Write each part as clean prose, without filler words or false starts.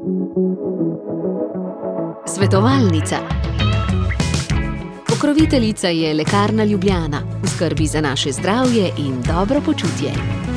Svetovalnica. Pokroviteljica je Lekarna Ljubljana, v skrbi za naše zdravje in dobro počutje.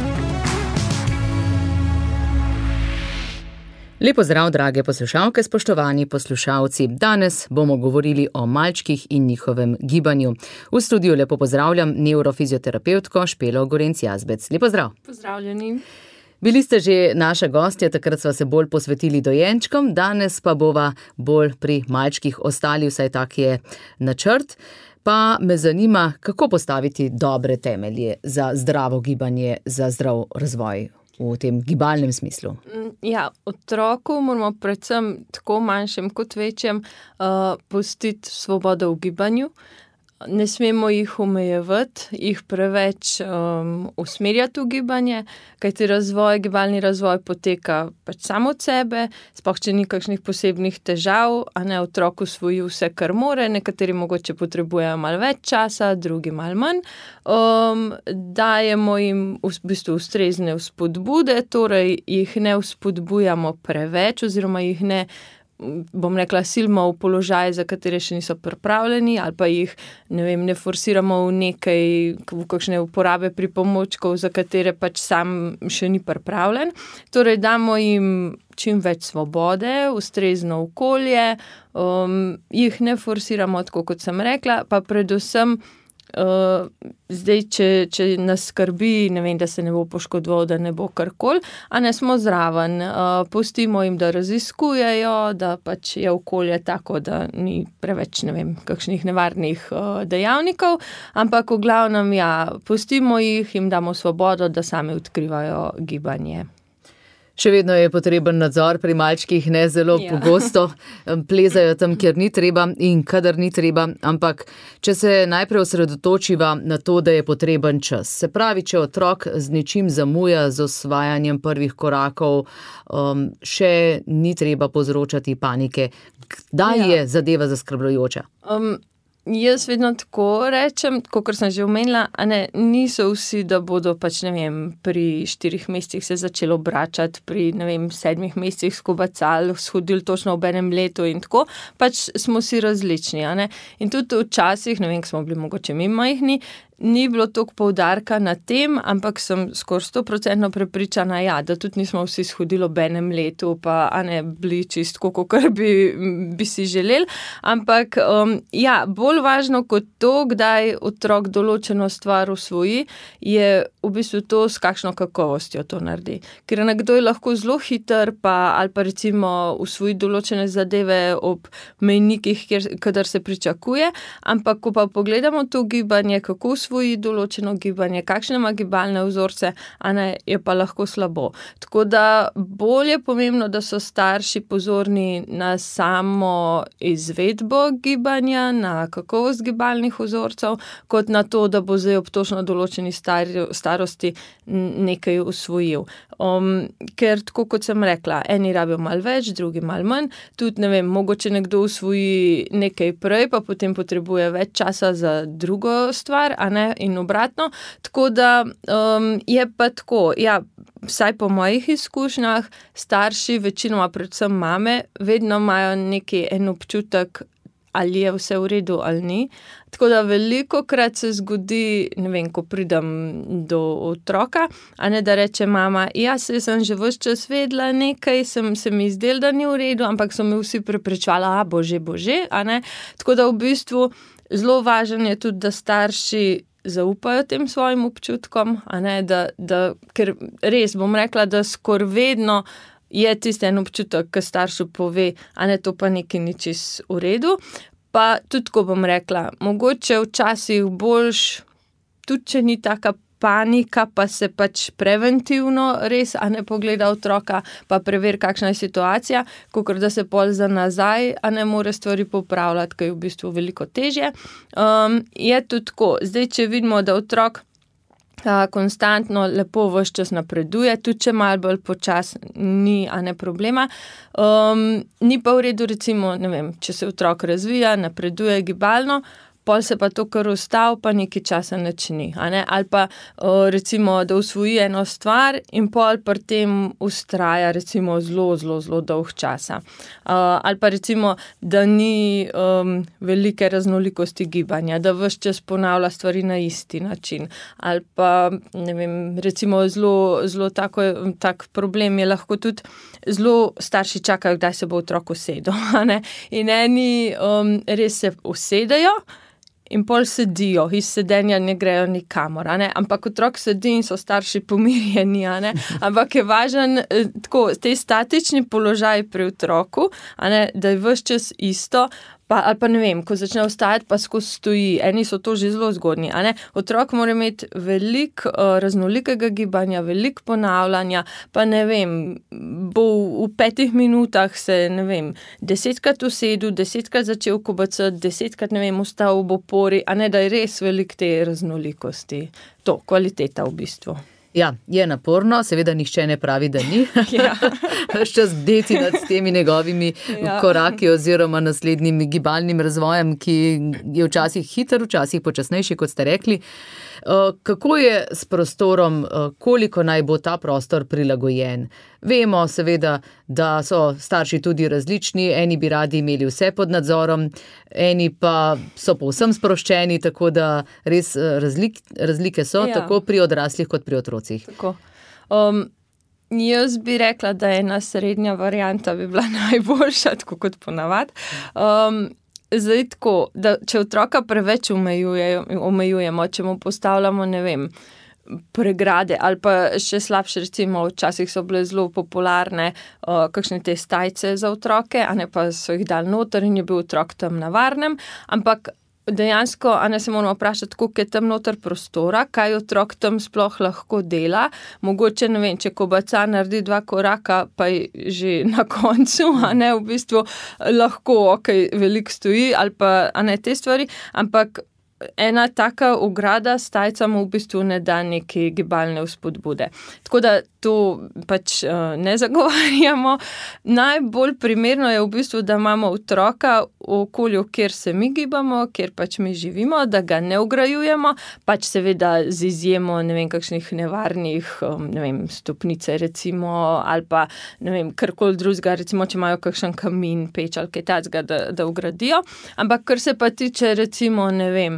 Lep pozdrav, drage poslušalke, spoštovani poslušalci. Danes bomo govorili o malčkih in njihovem gibanju. V studiu lepo pozdravljam neurofizioterapevtko Špelo Gorenc Jazbec. Lep pozdrav. Pozdravljeni. Bili ste že naša gostja, takrat sva se bolj posvetili dojenčkom, danes pa bova bolj pri malčkih ostali, vsaj tak je načrt. Pa me zanima, kako postaviti dobre temelje za zdravo gibanje, za zdrav razvoj v tem gibalnem smislu. Ja, otroku moramo predvsem tako manjšem kot večjem pustiti svobodo v gibanju. Ne smemo jih omejevati, jih preveč usmerjati v gibanje, kajti gibalni razvoj poteka pač samo od sebe, sploh če ni kakšnih posebnih težav, a ne otrok usvoji vse, kar more, nekateri mogoče potrebujejo malo več časa, drugi malo manj. Dajemo jim v bistvu ustrezne vzpodbude, torej jih ne vzpodbujamo preveč oziroma jih ne, bom rekla, silimo v položaj, za katere še niso pripravljeni, ali pa jih, ne forsiramo v kakšne uporabe pripomočkov, za katere pač sam še ni pripravljen. Torej, damo jim čim več svobode, ustrezno okolje, jih ne forsiramo, tako kot sem rekla, pa predvsem zdaj, če nas skrbi, da se ne bo poškodoval, da ne bo karkoli, a ne smo zraven, pustimo jim, da raziskujejo, da pač je okolje tako, da ni preveč, kakšnih nevarnih dejavnikov, ampak v glavnem, pustimo jih, jim damo svobodo, da sami odkrivajo gibanje. Še vedno je potreben nadzor pri malčkih, ne zelo pogosto plezajo tam, kjer ni treba in kadar ni treba, ampak če se najprej osredotočiva na to, da je potreben čas. Se pravi, če otrok z nečim zamuja, z osvajanjem prvih korakov, še ni treba povzročati panike. Kdaj je zadeva zaskrbljujoča? Jaz vedno tako rečem, kakor sem že omenila, niso vsi, da bodo pač, pri 4 mesecih se začelo obračati, pri, 7 mesecih skobacali, shodili točno ob enem letu in tako, pač smo si različni, In tudi včasih, ko smo bili mogoče mi majhni, ni bilo toliko poudarka na tem, ampak sem skoraj 100% prepričana, da tudi nismo vsi shodili ob enem letu, pa bili čistko, kakor bi si želeli, ampak bolj važno kot to, kdaj otrok določeno stvar usvoji, je v bistvu to, s kakšno kakovostjo to naredi. Ker nekdo je lahko zelo hiter, ali pa recimo usvoji določene zadeve ob mejnikih, kadar se pričakuje, ampak ko pa pogledamo to gibanje, kako usvoji določeno gibanje, kakšne ima gibalne vzorce, je pa lahko slabo. Tako da bolj je pomembno, da so starši pozorni na samo izvedbo gibanja, na kakovost gibalnih vzorcev, kot na to, da bo zdaj ob točno določeni starosti nekaj usvojil. Ker tako kot sem rekla, eni rabijo malo več, drugi malo manj, tudi mogoče nekdo usvoji nekaj prej, pa potem potrebuje več časa za drugo stvar, in obratno, tako da je pa tako, vsaj po mojih izkušnjah, starši, večinoma predvsem mame, vedno imajo en občutek, ali je vse v redu ali ni. Tako da velikokrat se zgodi, ko pridem do otroka, da reče mama, sem že ves čas vedela nekaj, se mi zdelo, da ni v redu, ampak so me vsi prepričevali, bože, Tako da v bistvu zelo važno je tudi, da starši zaupajo tem svojim občutkom, ker res bom rekla, da skoraj vedno je tisti en občutek, ki staršu pove, to pa nekaj ni čisto v redu. Pa tudi, ko bom rekla, mogoče včasih boljš, tudi če ni taka panika, pa se pač preventivno res, pogleda otroka, pa preveri, kakšna je situacija, kakor da se pol za nazaj, more stvari popravljati, ker je v bistvu veliko težje. Je tudi tako, zdaj, če vidimo, da otrok konstantno lepo ves čas napreduje, tudi če malo bolj počas ni, problema. Ni pa v redu, recimo, če se otrok razvija, napreduje gibalno, pol se pa to kar ustav, pa nekaj časa nič ni. Ali pa recimo, da usvoji eno stvar in pol pri tem ustraja recimo zelo dolg časa. Ali pa recimo, da ni velike raznolikosti gibanja, da ves čas ponavlja stvari na isti način. Ali pa, ne vem, recimo zelo tak problem je lahko tudi, zelo starši čakajo, kdaj se bo otrok usedel. In eni res se usedejo in pol sedijo, iz sedenja ne grejo nikamor, ampak otrok sedi in so starši pomirjeni, ampak je važen tako, tej statični položaj pri otroku, da je ves čas isto, ali pa ne vem, ko začne vstajati, pa skozi stoji, eni so to že zelo zgodnji, Otrok mora imeti veliko raznolikega gibanja, veliko ponavljanja, pa ne vem, bo v 5 minutah se, ne vem, 10krat usedel, 10krat začel kobacati, 10krat, ne vem, vstal v opori, da je res veliko te raznolikosti. To, kvaliteta v bistvu. Ja, je naporno, seveda nihče ne pravi, da ni. Ja. Ves čas bdeti nad temi njegovimi koraki oziroma naslednjim gibalnim razvojem, ki je včasih hiter, včasih počasnejši, kot ste rekli. Kako je s prostorom, koliko naj bo ta prostor prilagojen? Vemo seveda, da so starši tudi različni, eni bi radi imeli vse pod nadzorom, eni pa so povsem sproščeni, tako da res razlike so, tako pri odraslih kot pri otrocih. Tako. Jaz bi rekla, da ena srednja varianta bi bila najboljša, tako kot ponavadi. Zdaj tako, da če otroka preveč omejujemo, če mu postavljamo, ne vem, pregrade ali pa še slabše, recimo včasih so bile zelo popularne kakšne te stajce za otroke, pa so jih dali noter in je bil otrok tam na varnem, ampak dejansko, se moramo vprašati, koliko je tam noter prostora, kaj otrok tam sploh lahko dela. Mogoče, ne vem, če kobaca naredi 2 koraka, pa je že na koncu, v bistvu lahko, veliko stoji, ali pa, te stvari, ampak ena taka ograda s tajcami v bistvu ne da neke gibalne vzpodbude. Tako da to pač ne zagovarjamo. Najbolj primerno je v bistvu, da imamo otroka v okolju, kjer se mi gibamo, kjer pač mi živimo, da ga ne ograjujemo, pač seveda z izjemo, ne vem, kakšnih nevarnih, ne vem, stopnice recimo, ali pa, ne vem, karkoli drugega, recimo, če imajo kakšen kamin, peč ali kaj takega, da ogradijo. Ampak kar se pa tiče recimo, ne vem,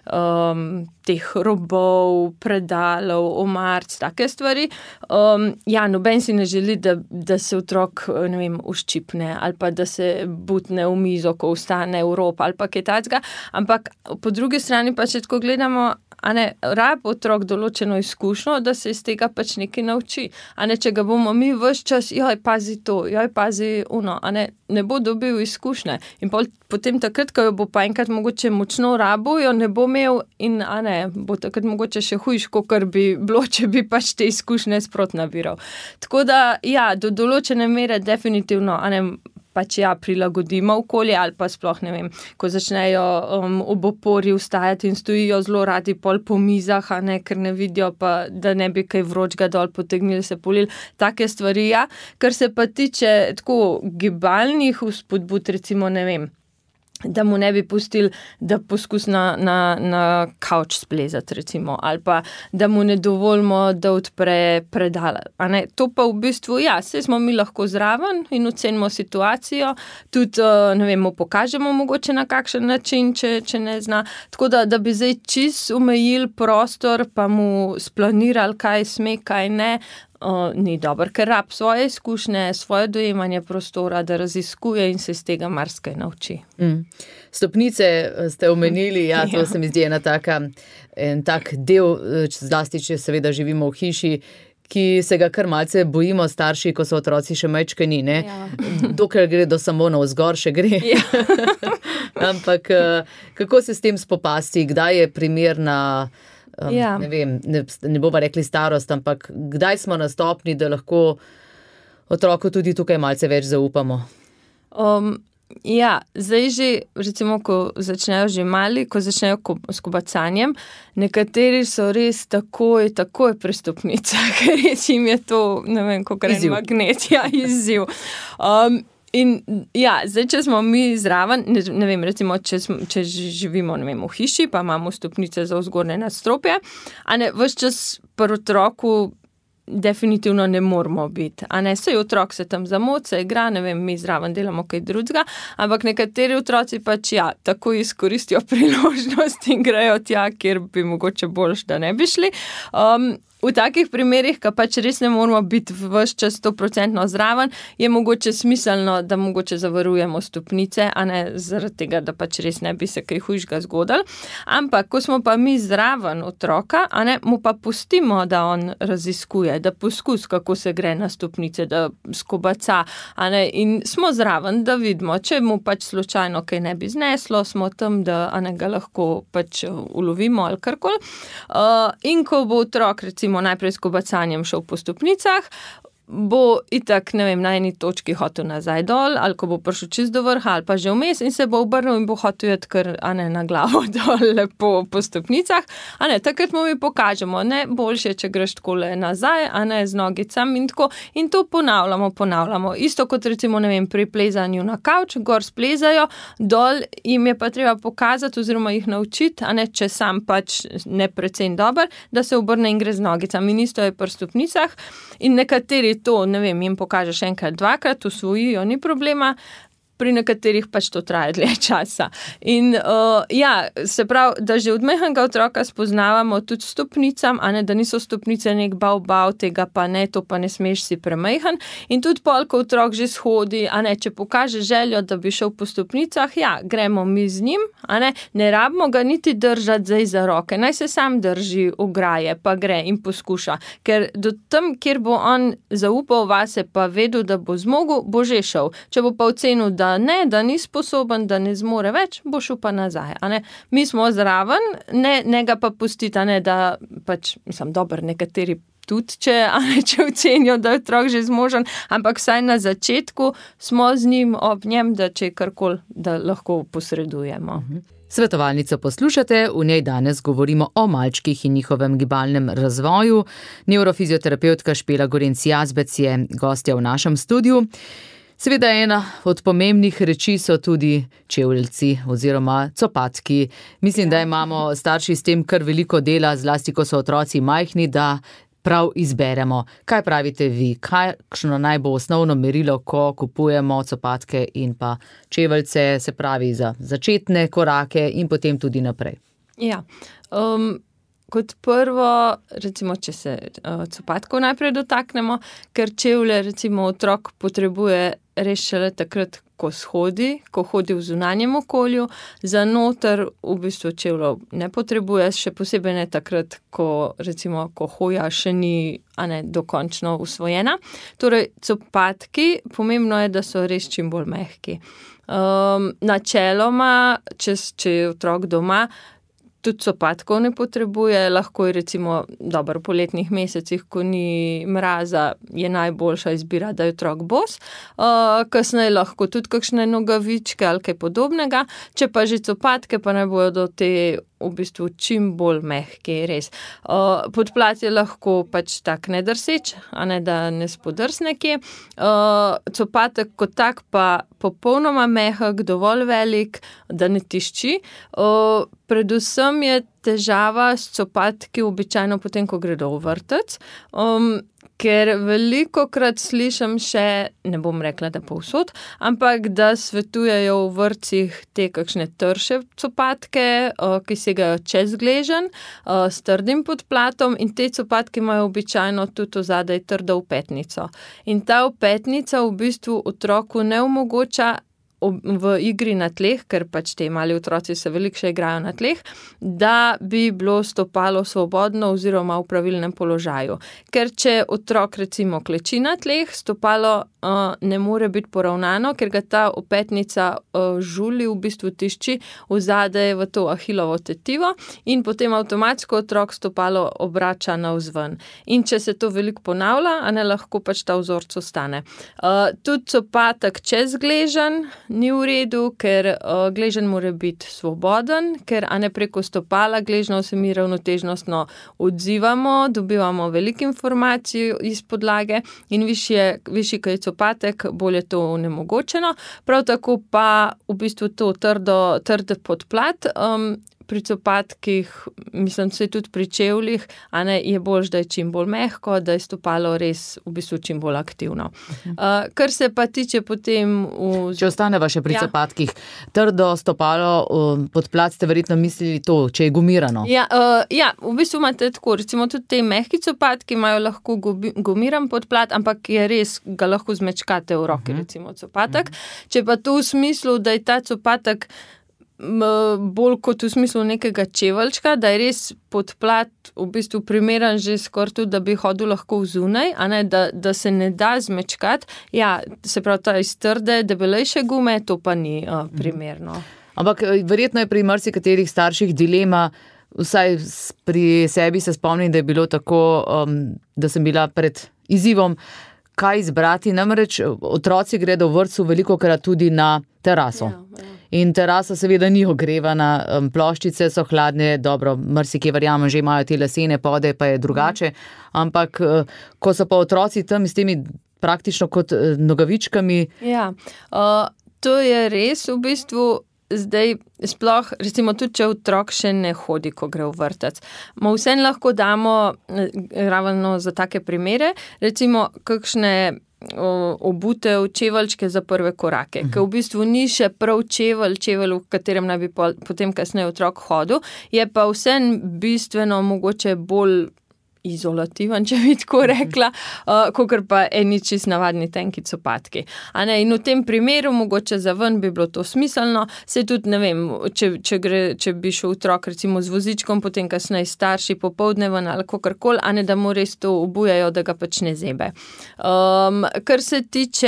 teh robov, predalov, omarc, take stvari. Noben si ne želi, da se otrok, ne vem, uščipne ali pa da se butne v mizo, ko vstane v rob ali pa kaj takega. Ampak po drugi strani pa če tako gledamo, rab otrok določeno izkušnjo, da se iz tega pač nekaj nauči. Če ga bomo mi ves čas, pazi to, pazi ono, ne bo dobil izkušnje. In potem takrat, ko jo bo pa enkrat mogoče močno rabo, jo ne bo imel in bo takrat mogoče še hujš, kakor bi bilo, če bi pač te izkušnje sprot nabiral. Tako da, do določene mere definitivno, pač prilagodimo okolje ali pa sploh, ne vem, ko začnejo ob opori vstajati in stojijo zelo radi pol po mizah, ker ne vidijo pa, da ne bi kaj vročega dol potegnili, se polili, take stvari, Kar se pa tiče tako gibalnih vzpodbud, recimo, ne vem, da mu ne bi pustili, da poskus na kavč splezati, recimo, ali pa da mu ne dovolimo, da odpre predala. To pa v bistvu, saj smo mi lahko zraven in ocenimo situacijo, tudi, ne vem, mu pokažemo mogoče na kakšen način, če ne zna. Tako da bi zdaj čisto omejili prostor, pa mu splanirali, kaj sme, kaj ne, ni dobro, ker rab svoje izkušnje, svoje dojemanje prostora, da raziskuje in se iz tega marsikaj nauči. Stopnice ste omenili, to se mi zdi en tak del, zlasti, če seveda živimo v hiši, ki se ga kar malce bojimo starši, ko so otroci še majčkeni, ne? Dokler gre do samo navzgor, še gre. Ampak kako se s tem spopasti, kdaj je primerna ne vem, ne bova rekli starost, ampak kdaj smo na stopni, da lahko otroku tudi tukaj malce več zaupamo? Zdaj že, recimo, ko začnejo že mali, ko začnejo s kobacanjem, nekateri so res takoj pri stopnicah, ker res jim je to, ne vem, kakor en magnet, izziv. In ja, zdaj, če smo mi zraven, ne vem, recimo, če živimo, ne vem, v hiši, pa imamo stopnice za vzgornje nadstropje, a ne, ves čas pri otroku definitivno ne moramo biti. A ne, saj otrok se tam zamot, se igra, ne vem, mi zraven delamo kaj drugega, ampak nekateri otroci pač, ja, tako izkoristijo priložnost in grejo tja, kjer bi mogoče boljš, da ne bi šli. V takih primerih, ko pač res ne moramo biti ves čas 100% zraven, je mogoče smiselno, da mogoče zavarujemo stopnice, a ne zaradi tega, da pač res ne bi se kaj hujšega zgodilo. Ampak, ko smo pa mi zraven otroka, a ne, mu pa pustimo, da on raziskuje, da poskus, kako se gre na stopnice, da skobaca, a ne, in smo zraven, da vidimo, če mu pač slučajno kaj ne bi zneslo, smo tam, da a ne ga lahko pač ulovimo ali karkoli. In ko bo otrok, recimo, najprej s kobacanjem šel po stopnicah, bo itak, ne vem, na eni točki hotel nazaj dol, ali ko bo prišel čist do vrha, ali pa že vmes in se bo obrnil in bo hotel jeti kar, a ne, na glavo dol lepo po stopnicah, a ne, takrat mu mi pokažemo, ne, boljše, če greš takole nazaj, a ne, z nogicam in tako, in to ponavljamo. Isto kot recimo, ne vem, pri plezanju na kavč, gor splezajo, dol jim je pa treba pokazati oziroma jih naučiti, a ne, če sam pač ne precej dober, da se obrne in gre z nogicam. In isto je pri stopnicah in nekateri to, ne vem, jim pokažeš enkrat, dvakrat, usvojijo, ni problema, pri nekaterih pač to traja dlje časa. In ja, se pravi, da že od majhnega otroka spoznavamo tudi stopnicam, a ne, da niso stopnice nek bav, tega pa ne, to pa ne smeš, si premajhen. In tudi pol, ko otrok že shodi, a ne, če pokaže željo, da bi šel po stopnicah, ja, gremo mi z njim, a ne rabimo ga niti držati zdaj za roke, naj se sam drži ograje, pa gre in poskuša, ker do tam, kjer bo on zaupal vase, pa vedel, da bo zmogel, bo že šel. Če bo pa ocenil, da ni sposoben, da ne zmore več, bo šel pa nazaj, a ne. Mi smo zraven, ne ga pa pustiti, a ne, da pač, mislim, dober, nekateri tudi, če ocenijo, da je otrok že zmožen, ampak vsaj na začetku smo z njim ob njem, da če karkoli, da lahko posredujemo. Svetovalnico poslušate, v njej danes govorimo o malčkih in njihovem gibalnem razvoju. Neurofizioterapeutka Špela Gorenc Jazbec je gostja v našem studiu. Seveda ena od pomembnih reči so tudi čevlji oziroma copatki. Mislim, da imamo starši s tem kar veliko dela, zlasti ko so otroci majhni, da prav izberemo. Kaj pravite vi? Kakšno naj bo osnovno merilo, ko kupujemo copatke in pa čeveljce, se pravi za začetne korake in potem tudi naprej? Ja, kot prvo, recimo, če se copatkov najprej dotaknemo, ker čevlje, recimo, otrok potrebuje res šele takrat, ko hodi v zunanjem okolju, za noter v bistvu čevljev ne potrebuje, še posebej ne takrat, ko hoja še ni, a ne, dokončno usvojena. Torej, copatki, pomembno je, da so res čim bolj mehki. Načeloma, če je otrok doma, tudi copatkov ne potrebuje, lahko je recimo v poletnih mesecih, ko ni mraza, je najboljša izbira, da je otrok bos. Kasneje lahko tudi kakšne nogavičke ali kaj podobnega, če pa že copatke, pa naj bodo te v bistvu čim bolj mehke, res. Podplat je lahko pač tak nedrseč, a ne, da ne spodrsne kje. Copatek kot tak pa popolnoma mehek, dovolj velik, da ne tišči. Predvsem je težava s copatki običajno potem, ko gredo v vrtec, ker velikokrat slišim še, ne bom rekla, da povsod, ampak da svetujejo v vrtcih te kakšne trše copatke, ki segajo čez gleženj, s trdim podplatom, in te copatke imajo običajno tudi zadaj trdo vpetnico. In ta vpetnica v bistvu otroku ne omogoča v igri na tleh, ker pač te mali otroci se veliko še igrajo na tleh, da bi bilo stopalo svobodno oziroma v pravilnem položaju. Ker če otrok recimo kleči na tleh, stopalo ne more biti poravnano, ker ga ta opetnica žuli, v bistvu tišči vzadej v to ahilovo tetivo in potem avtomatsko otrok stopalo obrača navzven. In če se to veliko ponavlja, a ne, lahko pač ta vzorc ostane. Tudi copatek čez gleženj ni v redu, ker gleženj mora biti svoboden, ker preko stopala gležno se mi ravnotežnostno odzivamo, dobivamo veliko informacij iz podlage in višji, ko je copatek, bolj je to onemogočeno. Prav tako pa v bistvu to trd podplat, pri copatkih, mislim, se tudi pri čevljih, je bolj, da je čim bolj mehko, da je stopalo res v bistvu čim bolj aktivno. Kar se pa tiče potem Če ostaneva še pri copatkih, trdo stopalo podplat ste verjetno mislili to, če je gumirano. Ja, v bistvu imate tako, recimo tudi te mehki copatki imajo lahko gumiran podplat, ampak je res, ga lahko zmečkate v roki, recimo copatek. Če pa to v smislu, da je ta copatek bolj kot v smislu nekega čeveljčka, da je res podplat v bistvu primeren že skoraj tudi, da bi hodil lahko vzunaj, da se ne da zmečkati. Ja, se pravi, ta iz trde, debelejše gume, to pa ni primerno. Ampak verjetno je pri marsikaterih starših dilema, vsaj pri sebi se spomnim, da je bilo tako, da sem bila pred izzivom, kaj izbrati, namreč otroci gredo v vrtcu velikokrat tudi na teraso. Ja. In terasa seveda ni ogrevana, ploščice so hladne, dobro, marsikje verjamem, že imajo te lesene pode, pa je drugače, ampak ko so pa otroci tam s temi praktično kot nogavičkami. Ja, to je res v bistvu. Zdaj, sploh, recimo tudi, če otrok še ne hodi, ko gre v vrtec. Vseeno lahko damo ravno za take primere, recimo kakšne obutev, čeveljčke za prve korake, ker v bistvu ni še prav čevelj, v katerem naj bi potem kasneje otrok hodil, je pa vseeno bistveno mogoče bolj izolativen, če bi tako rekla, kakor pa eni čisto navadni tenki copatki. In v tem primeru mogoče za ven bi bilo to smiselno, se tudi, ne vem, če bi šel otrok recimo z vozičkom, potem kasneje starši popoldne ven ali kakorkoli, da mu res to obujajo, da ga pač ne zebe. Kar se tiče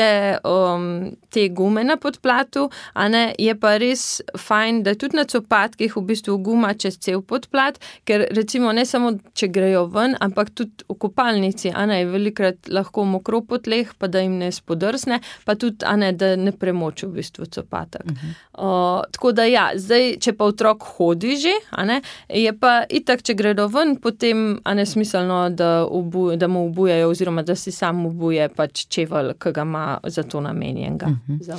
te gume na podplatu, je pa res fajn, da tudi na copatkih v bistvu guma čez cel podplat, ker recimo ne samo, če grejo ven, ampak tudi v kopalnici, je velikrat lahko mokro po tleh, pa da jim ne spodrsne, pa tudi, da ne premoči v bistvu copatek. Tako da ja, zdaj, če pa otrok hodi že, je pa itak, če gredo ven, potem, smiselno, da mu obujajo, oziroma da si sam obuje pač čevelj, ki ga ima za to namenjenega.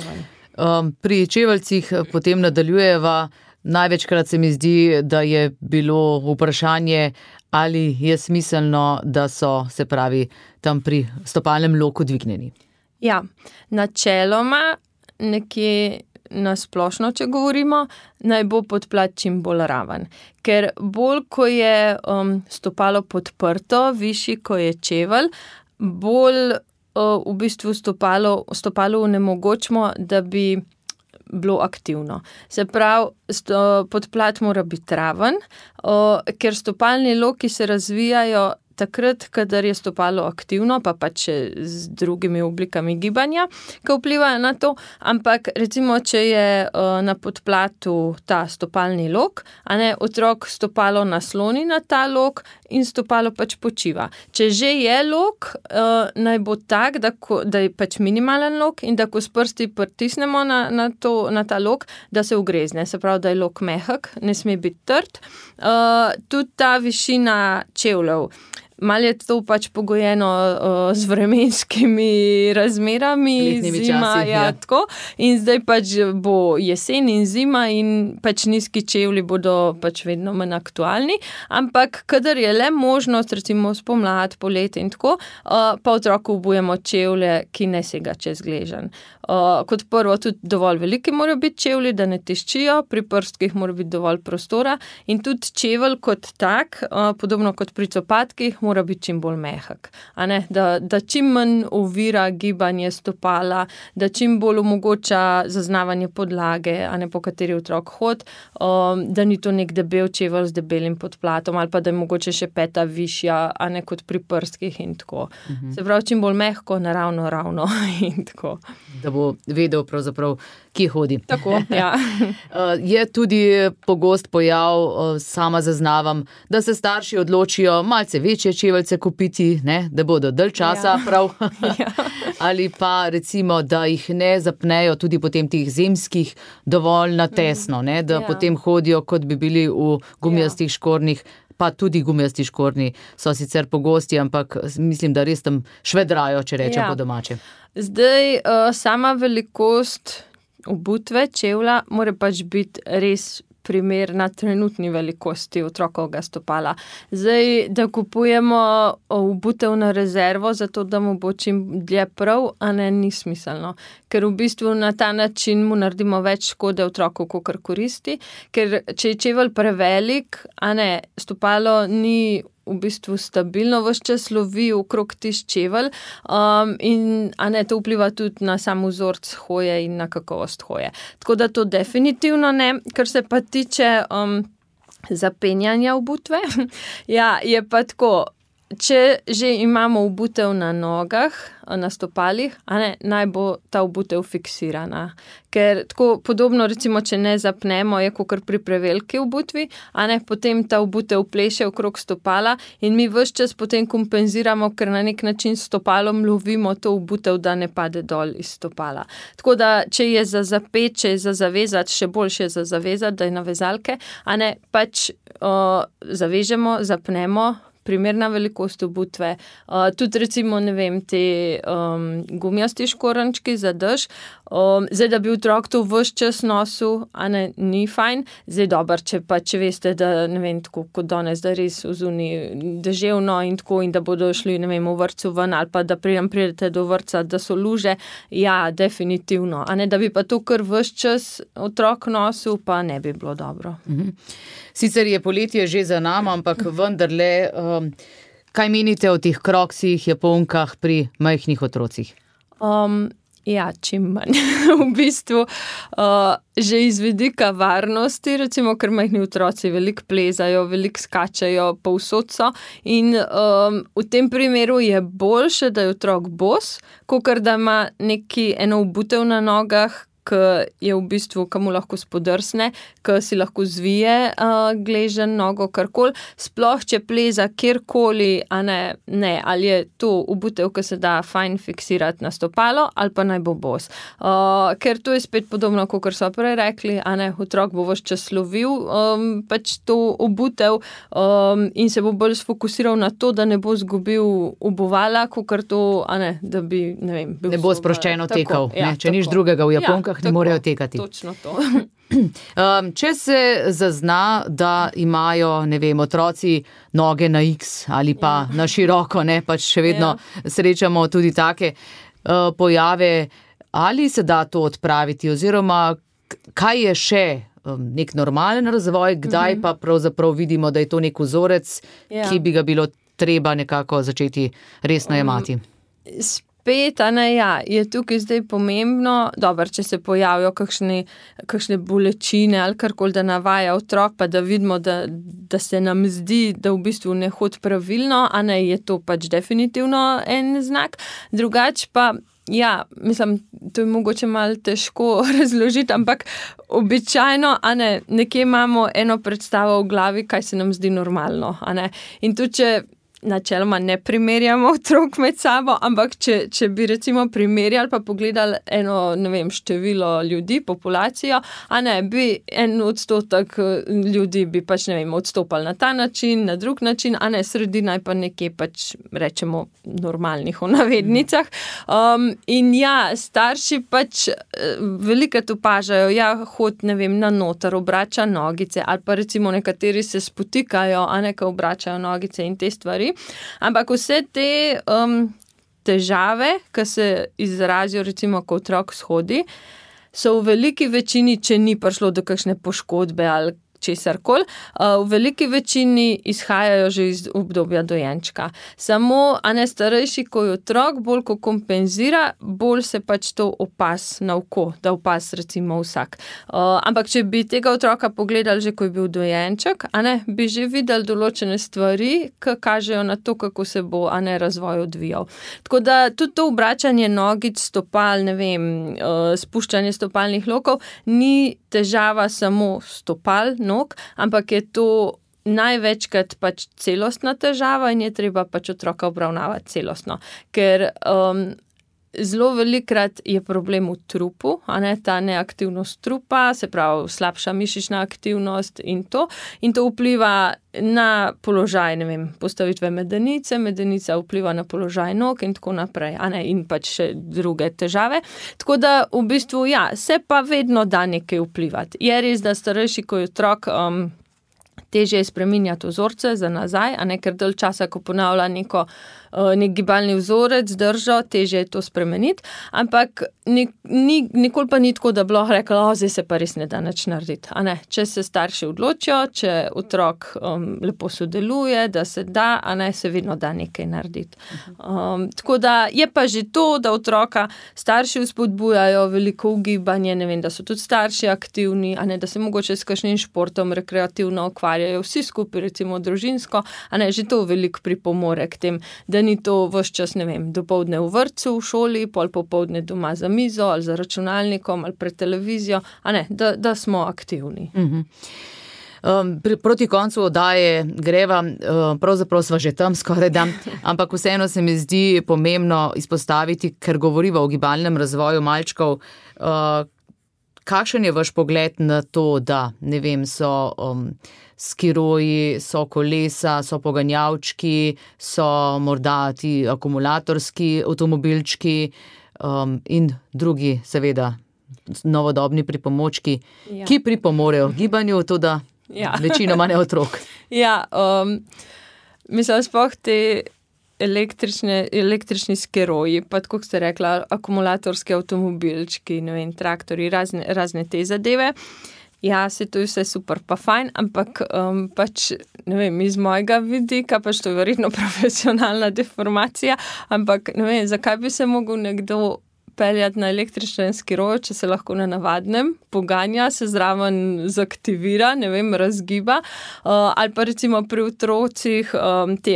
Pri čeveljcih potem nadaljujeva, največkrat se mi zdi, da je bilo vprašanje, ali je smiselno, da so, se pravi, tam pri stopalnem loku dvignjeni. Ja, načeloma nekje na splošno, če govorimo, naj bo podplat čim bolj raven. Ker bolj, ko je stopalo podprto, višji, ko je čevelj, bolj v bistvu stopalo onemogočimo, da bi bilo aktivno. Se pravi, podplat mora biti raven, ker stopalni loki se razvijajo takrat, kadar je stopalo aktivno, pa pač z drugimi oblikami gibanja, ki vplivajo na to, ampak recimo, če je na podplatu ta stopalni lok, otrok stopalo nasloni na ta lok in stopalo pač počiva. Če že je lok, naj bo tak, da je pač minimalen lok in da ko s prsti pritisnemo na ta lok, da se ugrezne. Se pravi, da je lok mehek, ne sme biti trd. Tudi ta višina čevljev. Malo je to pač pogojeno z vremenskimi razmerami, zima, tako. In zdaj pač bo jesen in zima in pač nizki čevlji bodo pač vedno manj aktualni, ampak kadar je le možnost, recimo spomlad, poletje in tako, pa otroku obujemo čevlje, ki ne sega čez gleženj. Kot prvo, tudi dovolj veliki morajo biti čevlji, da ne tiščijo, pri prstkih mora biti dovolj prostora in tudi čevelj kot tak, podobno kot pri copatkih, mora biti čim bolj mehek. Da čim manj ovira gibanje stopala, da čim bolj omogoča zaznavanje podlage, po kateri otrok hod, da ni to nek debel čevelj z debelim podplatom ali pa da je mogoče še peta višja, kot pri prstkih in tako. Se pravi, čim bolj mehko, naravno, ravno in tako. Da bo vedel pravzaprav, kje hodi. Tako, ja. Je tudi pogost pojav, sama zaznavam, da se starši odločijo malce večje čeveljce kupiti, da bodo dalj časa prav. ali pa recimo, da jih ne zapnejo tudi potem tih zimskih dovolj na tesno, ne? Da potem hodijo, kot bi bili v gumijastih škornjih, pa tudi gumijasti škornji so sicer pogosti, ampak mislim, da res tam švedrajo, če rečem po domače. Zdaj, sama velikost obutve, čevlja, mora pač biti res primerna trenutni velikosti otrokovega stopala. Zdaj, da kupujemo obutev na rezervo, zato da mu bo čim dlje prav, a ne, ni smiselno. Ker v bistvu na ta način mu naredimo več škode otroku, kakor koristi. Ker če je čevelj prevelik, a ne, stopalo ni v bistvu stabilno, ves čas lovi okrog tisti čevelj, in a ne, to vpliva tudi na sam vzorec hoje in na kakovost hoje. Tako da to definitivno ne. Kar se pa tiče zapenjanja obutve, ja, je pa tako, če že imamo obutev na nogah, na stopalih, a ne, naj bo ta obutev fiksirana. Ker tako podobno, recimo, če ne zapnemo, je kakor pri preveliki obutvi, a ne, potem ta obutev pleše okrog stopala in mi ves čas potem kompenziramo, ker na nek način s stopalom lovimo to obutev, da ne pade dol iz stopala. Tako da, če je za zapet, če je za zavezati, še boljše je za zavezati, da je na vezalke, a ne, pač zavežemo, zapnemo, primerna velikost obutve. Tudi recimo, ne vem, te gumijasti škorenjčki za dež. Zdaj, da bi otrok to ves čas nosil, a ne, ni fajn. Zdaj, dober, če veste, da, ne vem, tako kot danes, da res vzuni deževno in tako, in da bodo šli, ne vem, v vrtcu ven, ali pa da pridete do vrtca, da so luže, ja, definitivno. A ne, da bi pa to kar ves čas otrok nosil, pa ne bi bilo dobro. Sicer je poletje že za nama, ampak vendarle, kaj menite o teh kroksih, japonkah pri majhnih otrocih? Ja, čim manj. V bistvu, že iz vidika varnosti, recimo, ker majhni otroci veliko plezajo, veliko skačajo, povsod so, in v tem primeru je boljše, da je otrok bos, kakor da ima eno obutev na nogah, ki je v bistvu, ki mu lahko spodrsne, ki si lahko zvije gleženj, nogo, karkoli. Sploh, če pleza kjerkoli, a ne, ali je to obutev, ki se da fajn fiksirati na stopalo, ali pa naj bo bos. Ker to je spet podobno, kot so prej rekli, a ne, otrok bo ves čas lovil pač to obutev in se bo bolj sfokusiral na to, da ne bo zgubil obuvala, kakor to, a ne, da bi, ne vem, bil ne bo sproščeno tekal, ne, če nič drugega v japonkah ne morejo tekati. Točno to. Če se zazna, da imajo, ne vem, otroci noge na X ali pa na široko, ne, pač še vedno srečamo tudi take pojave, ali se da to odpraviti, oziroma kaj je še nek normalen razvoj, kdaj pa pravzaprav vidimo, da je to nek vzorec, ki bi ga bilo treba nekako začeti resno jemati? Spet, a ne, ja, je tukaj zdaj pomembno, dobro, če se pojavijo kakšne bolečine ali karkoli, da navaja otrok, pa da vidimo, da se nam zdi, da v bistvu ne hodi pravilno, a ne, je to pač definitivno en znak. Drugače pa, ja, mislim, to je mogoče malo težko razložiti, ampak običajno, a ne, nekje imamo eno predstavo v glavi, kaj se nam zdi normalno, a ne. In tudi, če načeloma ne primerjamo otrok med sabo, ampak če bi recimo primerjali pa pogledali eno, ne vem, število ljudi, populacijo, a ne, bi 1% ljudi bi pač, ne vem, odstopali na ta način, na drug način, a ne, sredina je pa nekje pač, rečemo, normalnih v navednicah. In ja, starši pač velikrat opažajo, ja, hod, ne vem, na noter, obrača nogice, ali pa recimo nekateri se spotikajo, a ne, ko obračajo nogice in te stvari. Ampak vse te težave, ki se izrazijo recimo, ko otrok shodi, so v veliki večini, če ni prišlo do kakšne poškodbe ali česarkoli, v veliki večini izhajajo že iz obdobja dojenčka. Samo, a ne, starejši, ko je otrok, bolj ko kompenzira, bolj se pač to opaz na oko, da opaz recimo vsak. Ampak, če bi tega otroka pogledali že, ko je bil dojenček, a ne, bi že videli določene stvari, ki kažejo na to, kako se bo, a ne, razvoj odvijal. Tako da tudi to obračanje nogic, stopal, ne vem, spuščanje stopalnih lokov, ni težava samo stopal, nog, ampak je to največkrat pač celostna težava in je treba pač otroka obravnavati celostno. Ker zelo velikrat je problem v trupu, ta neaktivnost trupa, se pravi slabša mišična aktivnost in to vpliva na položaj, postavitve medenice, medenica vpliva na položaj nog in tako naprej, in pač še druge težave. Tako da v bistvu, se pa vedno da nekaj vplivati. Je res, da starejši, ko je otrok, težje je spreminjati vzorce za nazaj, ker dalj časa, ko ponavlja nek gibalni vzorec, držo, težje je to spremeniti, ampak nikoli pa ni tako, da bi lahko rekla, zdaj se pa res ne da nič narediti. Če se starši odločijo, če otrok lepo sodeluje, da se da, se vedno da nekaj narediti. Tako da je pa že to, da otroka starši vzpodbujajo veliko ugibanje, da so tudi starši aktivni, da se mogoče s kakšnim športom rekreativno ukvarjajo, vsi skupaj, recimo družinsko, že to veliko pripomore k tem, da ni to ves čas, dopoldne v vrtcu, v šoli, pol popoldne doma za mizo ali za računalnikom ali pred televizijo, da smo aktivni. Proti koncu oddaje greva, pravzaprav sva že tam skoraj dan, ampak vseeno se mi zdi pomembno izpostaviti, ker govoriva o gibalnem razvoju malčkov. Kakšen je vaš pogled na to, da so skiroji, so kolesa, so poganjavčki, so morda ti akumulatorski avtomobilčki in drugi, seveda, novodobni pripomočki, ki pripomorejo gibanju, to da večinoma ne otrok. Mislim, sploh te električni skiroji, pa tako ste rekla, akumulatorski avtomobilčki, traktori, razne te zadeve. Se to je vse super pa fajn, ampak pač, iz mojega vidika, pač to je verjetno profesionalna deformacija, ampak zakaj bi se mogel nekdo peljati na električnem skiroju, če se lahko na navadnem poganja, se zraven zaktivira, razgiba, ali pa recimo pri otrocih te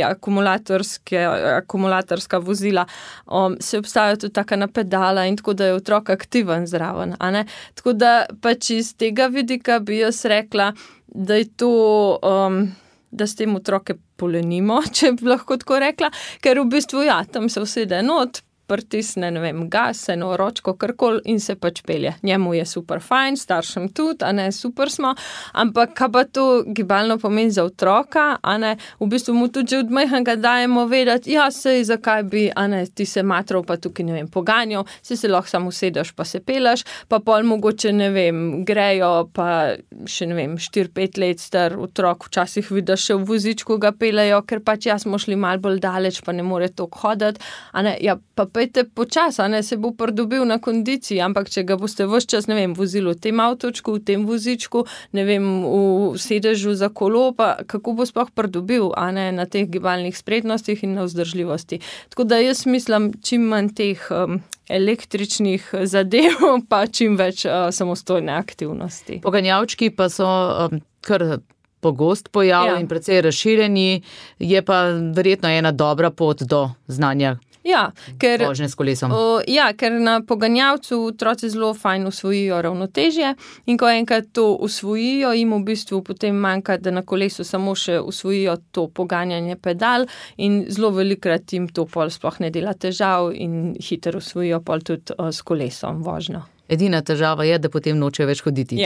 akumulatorska vozila, se obstajajo tudi taka na pedala in tako, da je otrok aktiven zraven, Tako da pač iz tega vidika bi jaz rekla, da je to, da s tem otroke polenimo, če bi lahko tako rekla, ker v bistvu tam se usede not, pritisne, gas, eno ročko, karkoli in se pač pelje. Njemu je super fajn, staršem tudi, super smo, ampak kaj pa to gibalno pomeni za otroka, v bistvu mu tudi že od majhnega dajemo vedeti, sej, zakaj bi, ti se matrov pa tukaj, poganjal, se lahko samo usedeš pa se peleš, pa pol mogoče, grejo pa še, 4-5 let star otrok, včasih vidiš še v vozičku ga pelejo, ker pač smo šli malo bolj daleč, pa ne more toliko hoditi, pa pejte počas, se bo pridobil na kondiciji, ampak če ga boste ves čas, vozili v tem avtočku, v tem vozičku, v sedežu za kolo, pa kako bo sploh pridobil, na teh gibalnih spretnostih in na vzdržljivosti. Tako da jaz mislim, čim manj teh električnih zadev, pa čim več samostojne aktivnosti. Poganjavčki pa so kar pogost pojav in precej razširjeni, je pa verjetno ena dobra pot do znanja. Vožnje s kolesom. Ker na poganjavcu otroci zelo fajn usvojijo ravnotežje in ko enkrat to usvojijo, jim v bistvu potem manjka, da na kolesu samo še usvojijo to poganjanje pedal in zelo velikrat jim to pol sploh ne dela težav in hitro usvojijo pol tudi s kolesom vožnjo. Edina težava je, da potem noče več hoditi.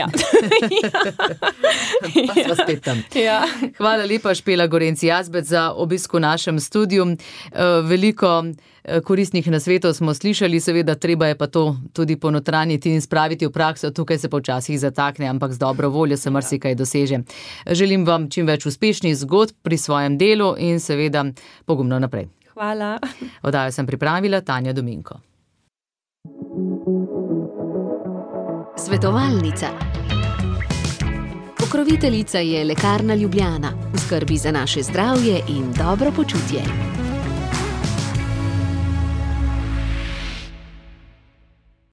Pa sva spet tam. Hvala lepa, Špela Gorenc Jazbec, za obisk v našem studiu. Veliko koristnih nasvetov smo slišali, seveda treba je pa to tudi ponotranjiti in spraviti v prakso. Tukaj se pa včasih zatakne, ampak z dobro voljo se marsikaj doseže. Želim vam čim več uspešnih zgodb pri svojem delu in seveda pogumno naprej. Hvala. Oddajo sem pripravila Tanja Dominko. Svetovalnica. Pokroviteljica je Lekarna Ljubljana, v skrbi za naše zdravje in dobro počutje.